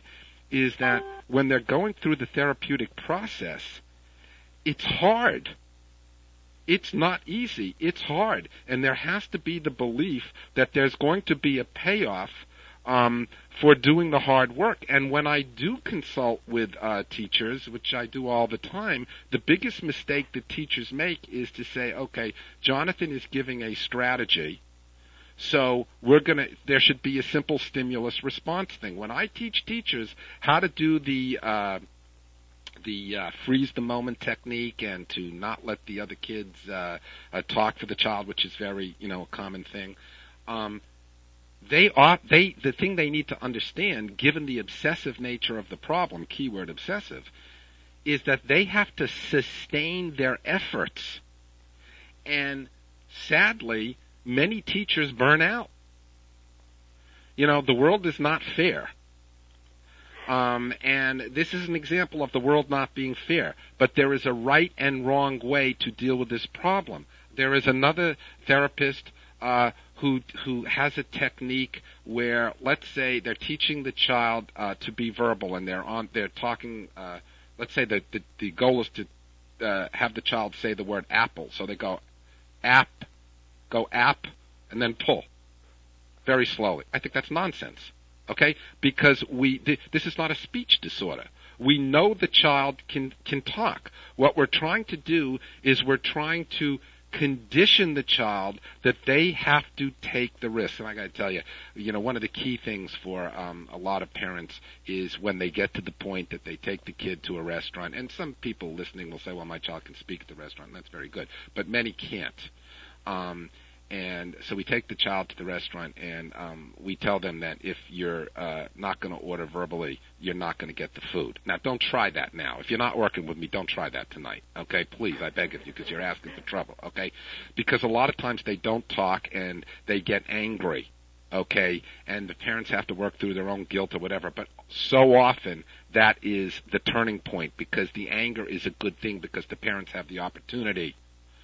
Speaker 1: is that when they're going through the therapeutic process, it's hard. It's not easy. It's hard. And there has to be the belief that there's going to be a payoff um, for doing the hard work. And when I do consult with uh, teachers, which I do all the time, the biggest mistake that teachers make is to say, okay, Jonathan is giving a strategy, so we're going to, there should be a simple stimulus response thing. When I teach teachers how to do the uh, the uh, freeze the moment technique and to not let the other kids uh, uh, talk for the child, which is very, you know, a common thing, um, they are, they, the thing they need to understand, given the obsessive nature of the problem, keyword obsessive, is that they have to sustain their efforts. And sadly, many teachers burn out. You know, the world is not fair. Um, and this is an example of the world not being fair. But there is a right and wrong way to deal with this problem. There is another therapist uh, who who has a technique where, let's say, they're teaching the child uh, to be verbal, and they're on they're talking. Uh, let's say that the, the goal is to uh, have the child say the word apple. So they go app, go app, and then pull very slowly. I think that's nonsense. Okay, because we th- this is not a speech disorder. We know the child can can talk. What we're trying to do is we're trying to condition the child that they have to take the risk. And I got to tell you, you know, one of the key things for um, a lot of parents is when they get to the point that they take the kid to a restaurant. And some people listening will say, "Well, my child can speak at the restaurant," and that's very good, but many can't. Um, And so we take the child to the restaurant, and um, we tell them that if you're uh, not going to order verbally, you're not going to get the food. Now, don't try that now. If you're not working with me, don't try that tonight, okay? Please, I beg of you, because you're asking for trouble, okay? Because a lot of times they don't talk, and they get angry, okay? And the parents have to work through their own guilt or whatever. But so often that is the turning point, because the anger is a good thing, because the parents have the opportunity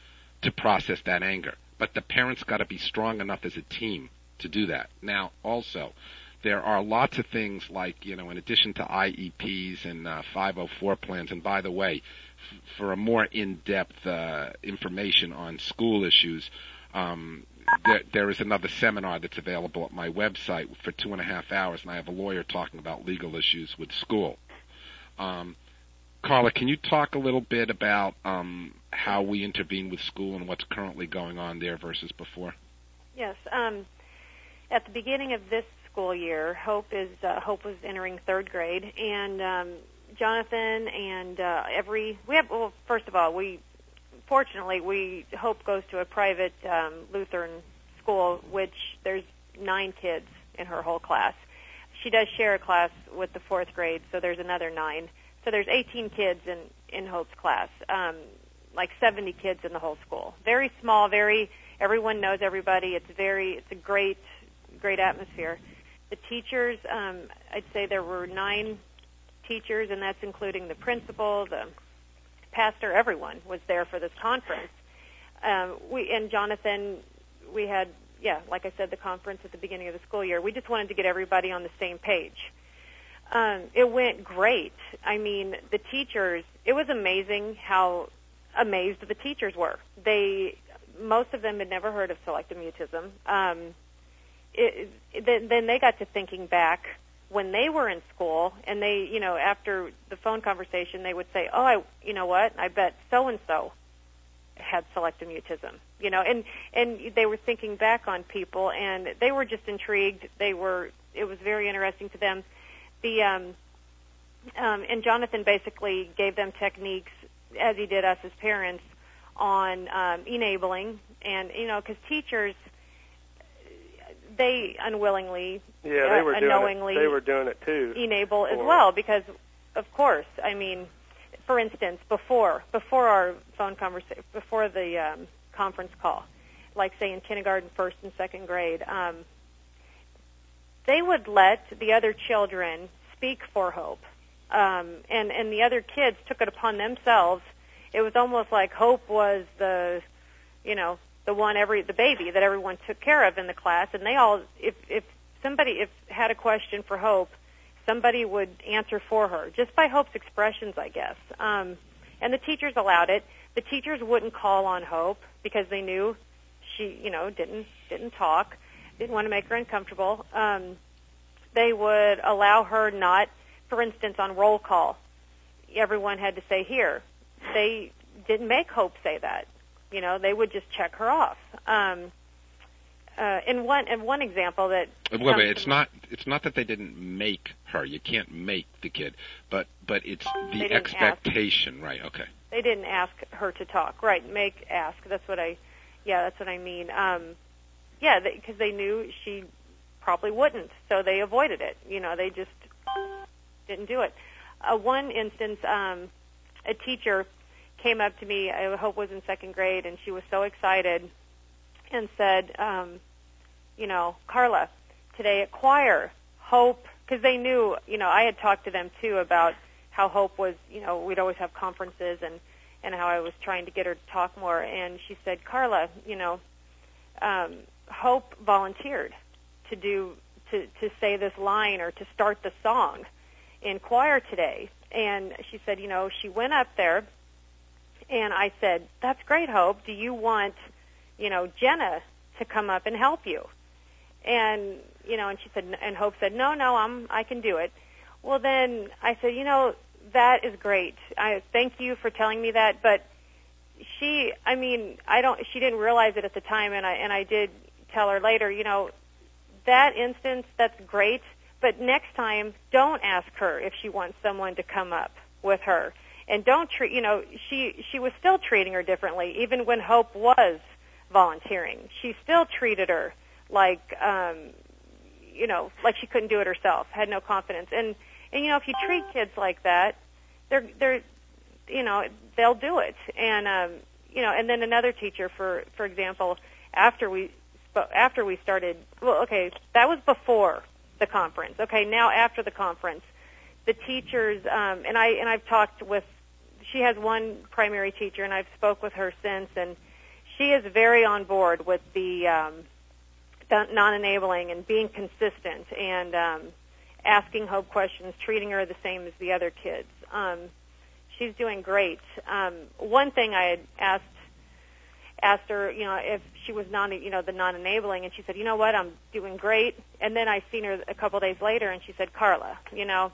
Speaker 1: to process that anger. But the parents got to be strong enough as a team to do that. Now, also, there are lots of things like, you know, in addition to I E Ps and uh, five oh four plans, and by the way, f- for a more in-depth uh, information on school issues, um, there, there is another seminar that's available at my website for two and a half hours, and I have a lawyer talking about legal issues with school. Um, Carla, can you talk a little bit about um, how we intervene with school and what's currently going on there versus before?
Speaker 3: Yes. Um, at the beginning of this school year, Hope is uh, Hope was entering third grade, and um, Jonathan and uh, every we have. Well, first of all, we fortunately we Hope goes to a private um, Lutheran school, which there's nine kids in her whole class. She does share a class with the fourth grade, so there's another nine. So there's eighteen kids in, in Hope's class, um, like seventy kids in the whole school. Very small, very, everyone knows everybody. It's very, it's a great, great atmosphere. The teachers, um, I'd say there were nine teachers, and that's including the principal, the pastor, everyone was there for this conference. Um, we, and Jonathan, we had, yeah, like I said, the conference at the beginning of the school year. We just wanted to get everybody on the same page. Um, it went great. I mean, the teachers, it was amazing how amazed the teachers were. They, most of them had never heard of selective mutism. Um, it, it, then they got to thinking back when they were in school, and they, you know, after the phone conversation, they would say, oh, I, you know what, I bet so-and-so had selective mutism, you know, and, and they were thinking back on people, and they were just intrigued. They were, it was very interesting to them. The um, um, and Jonathan basically gave them techniques, as he did us as parents, on um, enabling, and you know, because teachers, they unwillingly,
Speaker 2: yeah, they were
Speaker 3: uh,
Speaker 2: doing
Speaker 3: unknowingly,
Speaker 2: it. They were doing it too.
Speaker 3: Enable as well, because of course, I mean, for instance, before before our phone conversation, before the um, conference call, like say in kindergarten, first and second grade. Um, They would let the other children speak for Hope, um, and and the other kids took it upon themselves. It was almost like Hope was the, you know, the one every the baby that everyone took care of in the class, and they all, if if somebody if had a question for Hope, somebody would answer for her, just by Hope's expressions, I guess. Um, and the teachers allowed it. The teachers wouldn't call on Hope because they knew she, you know, didn't didn't talk, didn't want to make her uncomfortable. Um, they would allow her not, for instance, on roll call, everyone had to say here. They didn't make Hope say that. You know, they would just check her off. Um, uh, in one in one example that
Speaker 1: wait, wait, it's not it's not that they didn't make her. You can't make the kid, but but it's the expectation, ask. Right? Okay.
Speaker 3: They didn't ask her to talk, right? Make ask. That's what I, yeah, that's what I mean. Um, yeah, because they, they knew she probably wouldn't, so they avoided it. You know, they just didn't do it. Uh, one instance, um, a teacher came up to me, I hope was in second grade, and she was so excited and said, um, you know, Carla, today at choir, Hope, because they knew, you know, I had talked to them too about how Hope was, you know, we'd always have conferences and, and how I was trying to get her to talk more. And she said, Carla, you know, um, Hope volunteered to do, to, to say this line or to start the song in choir today. And she said, you know, she went up there, and I said, that's great, Hope. Do you want, you know, Jenna to come up and help you? And, you know, and she said, and Hope said, no, no, I'm, I can do it. Well, then I said, you know, that is great. I thank you for telling me that. But she, I mean, I don't, she didn't realize it at the time, and I, and I did tell her later, you know, that instance, that's great. But next time, don't ask her if she wants someone to come up with her. And don't treat, you know, she, she was still treating her differently, even when Hope was volunteering. She still treated her like, um, you know, like she couldn't do it herself, had no confidence. And, and, you know, if you treat kids like that, they're, they're, you know, they'll do it. And, um, you know, and then another teacher, for, for example, after we, after we started, well, okay, that was before the conference. Okay, now after the conference, the teachers, um, and I, and I've talked with, she has one primary teacher, and I've spoke with her since, and she is very on board with the, um, non-enabling and being consistent and um, asking Hope questions, treating her the same as the other kids. Um, she's doing great. Um, one thing I had asked asked her, you know, if she was non, you know, the non-enabling, and she said, you know what, I'm doing great. And then I seen her a couple days later, and she said, Carla, you know,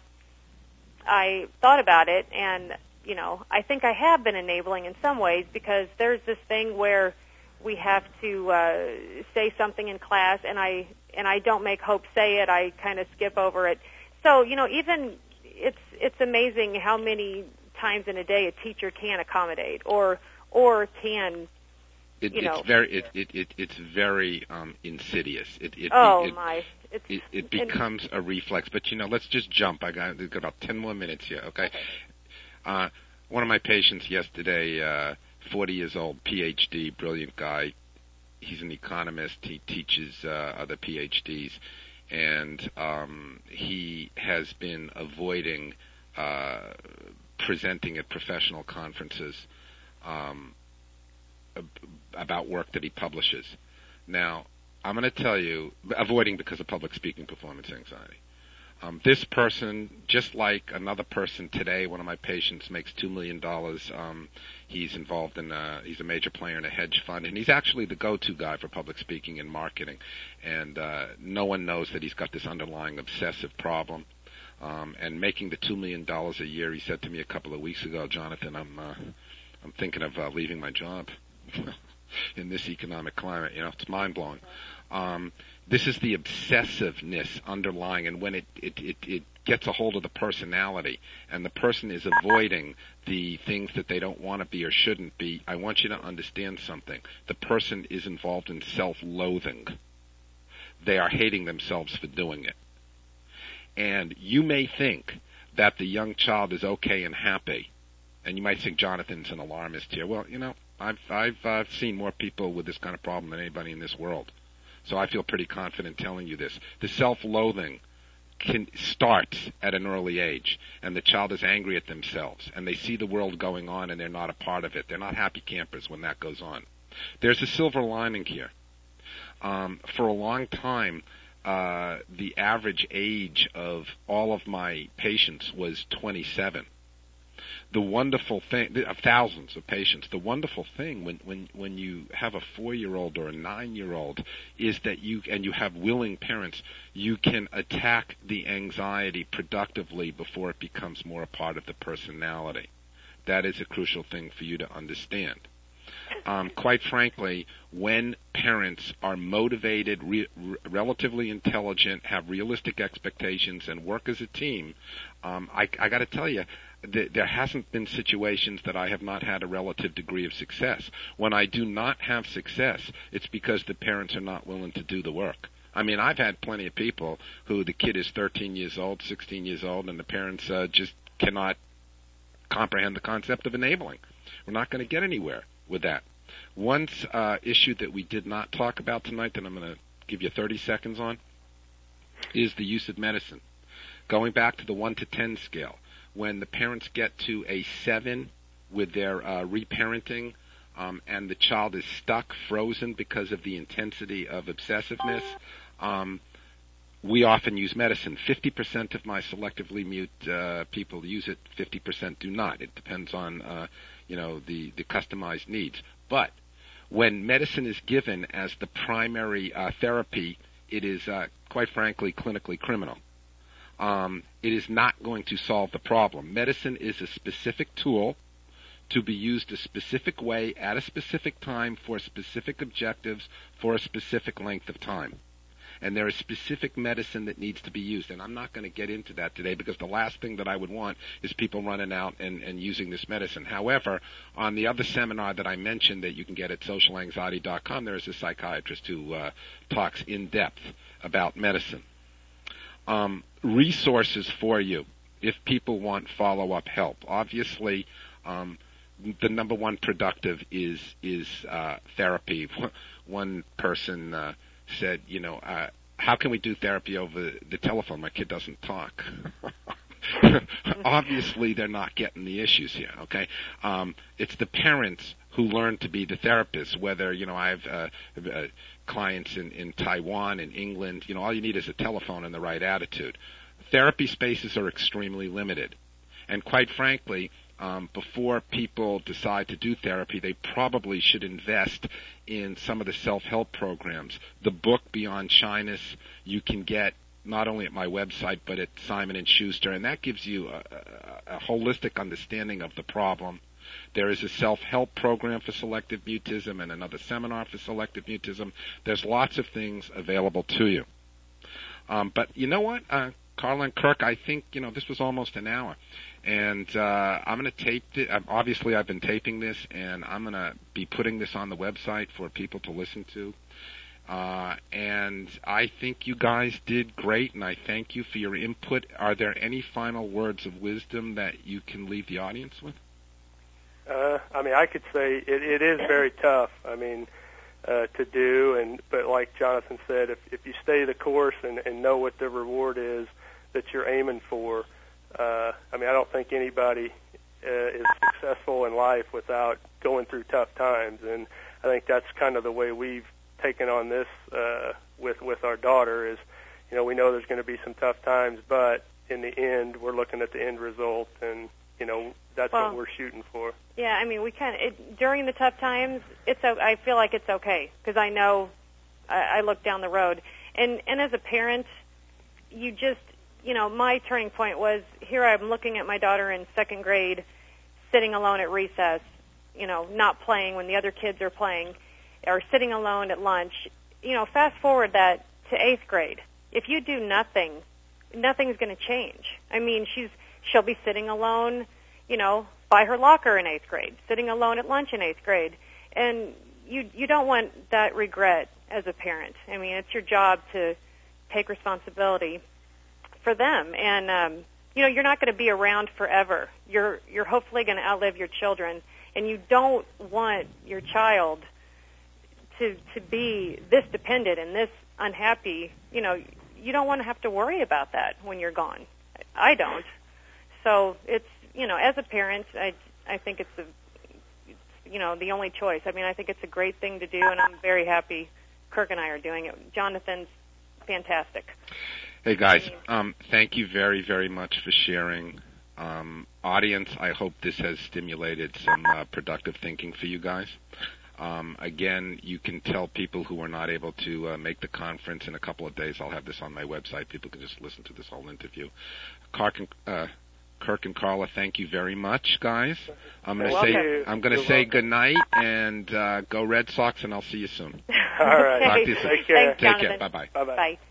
Speaker 3: I thought about it, and you know, I think I have been enabling in some ways, because there's this thing where we have to uh, say something in class, and I and I don't make Hope say it. I kind of skip over it. So, you know, even it's it's amazing how many times in a day a teacher can accommodate or or can,
Speaker 1: it,
Speaker 3: you know.
Speaker 1: It's very it, it, it it's very um, insidious. It, it,
Speaker 3: oh
Speaker 1: it,
Speaker 3: my! It's,
Speaker 1: it, it becomes and, a reflex. But you know, let's just jump. I got, got about ten more minutes here. Okay.
Speaker 3: okay.
Speaker 1: Uh, one of my patients yesterday. Uh, forty years old, P H D, brilliant guy. He's an economist. He teaches uh, other P H Ds, and um, he has been avoiding uh, presenting at professional conferences um, about work that he publishes. Now, I'm going to tell you, avoiding because of public speaking performance anxiety. Um, this person, just like another person today, one of my patients makes two million dollars. Um, he's involved in, a, he's a major player in a hedge fund, and he's actually the go-to guy for public speaking and marketing. And uh, no one knows that he's got this underlying obsessive problem. Um, and making the two million dollars a year, he said to me a couple of weeks ago, Jonathan, I'm, uh, I'm thinking of uh, leaving my job in this economic climate. You know, it's mind-blowing. Um, this is the obsessiveness underlying, and when it, it, it, it gets a hold of the personality, and the person is avoiding the things that they don't want to be or shouldn't be, I want you to understand something. The person is involved in self-loathing. They are hating themselves for doing it. And you may think that the young child is okay and happy, and you might think Jonathan's an alarmist here. Well, you know, I've, I've uh, seen more people with this kind of problem than anybody in this world. So I feel pretty confident telling you this. The self-loathing can starts at an early age, and the child is angry at themselves, and they see the world going on, and they're not a part of it. They're not happy campers when that goes on. There's a silver lining here. Um, for a long time, uh, the average age of all of my patients was twenty-seven. The wonderful thing, of thousands of patients, the wonderful thing when, when, when you have a four-year-old or a nine-year-old is that you, and you have willing parents, you can attack the anxiety productively before it becomes more a part of the personality. That is a crucial thing for you to understand. Um, quite frankly, when parents are motivated, re- re- relatively intelligent, have realistic expectations, and work as a team, um, I, I got to tell you, th- there hasn't been situations that I have not had a relative degree of success. When I do not have success, it's because the parents are not willing to do the work. I mean, I've had plenty of people who the kid is thirteen years old, sixteen years old, and the parents uh, just cannot comprehend the concept of enabling. We're not going to get anywhere with that. One uh, issue that we did not talk about tonight that I'm going to give you thirty seconds on is the use of medicine. Going back to the one to ten scale, when the parents get to a seven with their uh, reparenting um, and the child is stuck, frozen because of the intensity of obsessiveness, um, we often use medicine. fifty percent of my selectively mute uh, people use it, fifty percent do not. It depends on uh, you know, the, the customized needs. But when medicine is given as the primary uh, therapy, it is, uh, quite frankly, clinically criminal. Um, it is not going to solve the problem. Medicine is a specific tool to be used a specific way at a specific time for specific objectives for a specific length of time. And there is specific medicine that needs to be used. And I'm not going to get into that today because the last thing that I would want is people running out and, and using this medicine. However, on the other seminar that I mentioned that you can get at social anxiety dot com, there is a psychiatrist who uh, talks in depth about medicine. Um, resources for you if people want follow-up help. Obviously, um, the number one productive is, is uh, therapy. One person uh, said, you know, uh, how can we do therapy over the telephone? My kid doesn't talk. Obviously, they're not getting the issues here, okay? Um, it's the parents who learn to be the therapists, whether, you know, I have uh, uh, clients in, in Taiwan and England. You know, all you need is a telephone and the right attitude. Therapy spaces are extremely limited. And quite frankly, Um, before people decide to do therapy, they probably should invest in some of the self-help programs. The book Beyond Shyness you can get not only at my website but at Simon and Schuster, and that gives you a, a, a holistic understanding of the problem. There is a self-help program for selective mutism and another seminar for selective mutism. There's lots of things available to you. Um, but you know what, uh, Carla and Kirk, I think, you know, this was almost an hour. And uh, I'm going to tape it. Obviously, I've been taping this, and I'm going to be putting this on the website for people to listen to. Uh, and I think you guys did great, and I thank you for your input. Are there any final words of wisdom that you can leave the audience with?
Speaker 2: Uh, I mean, I could say it, it is very tough. I mean, uh, to do, and but like Jonathan said, if if you stay the course and, and know what the reward is that you're aiming for. Uh, I mean, I don't think anybody uh, is successful in life without going through tough times, and I think that's kind of the way we've taken on this uh, with with our daughter. Is, you know, we know there's going to be some tough times, but in the end, we're looking at the end result, and you know that's well, what we're shooting for.
Speaker 3: Yeah, I mean, we kind of during the tough times, it's I feel like it's okay because I know I, I look down the road, and and as a parent, you just. You know, my turning point was here I'm looking at my daughter in second grade sitting alone at recess, you know, not playing when the other kids are playing, or sitting alone at lunch. You know, fast forward that to eighth grade. If you do nothing, nothing's going to change. I mean, she's she'll be sitting alone, you know, by her locker in eighth grade, sitting alone at lunch in eighth grade. And you you don't want that regret as a parent. I mean, it's your job to take responsibility for them, and um, you know you're not going to be around forever. You're you're hopefully going to outlive your children, and you don't want your child to to be this dependent and this unhappy. You know you don't want to have to worry about that when you're gone. I don't. So it's you know as a parent, I I think it's the you know the only choice. I mean I think it's a great thing to do, and I'm very happy Kirk and I are doing it. Jonathan's fantastic.
Speaker 1: Hey, guys, um, thank you very, very much for sharing. Um, audience, I hope this has stimulated some uh, productive thinking for you guys. Um, again, you can tell people who are not able to uh, make the conference in a couple of days. I'll have this on my website. People can just listen to this whole interview. Kirk and, uh, Kirk and Carla, thank you very much, guys. I'm going to say I'm going to say good night and uh, go Red Sox, and I'll see you soon.
Speaker 2: All right.
Speaker 1: Talk to you soon.
Speaker 2: Take care.
Speaker 3: Thanks,
Speaker 1: Take care. Bye bye.
Speaker 2: Bye bye.
Speaker 3: Bye.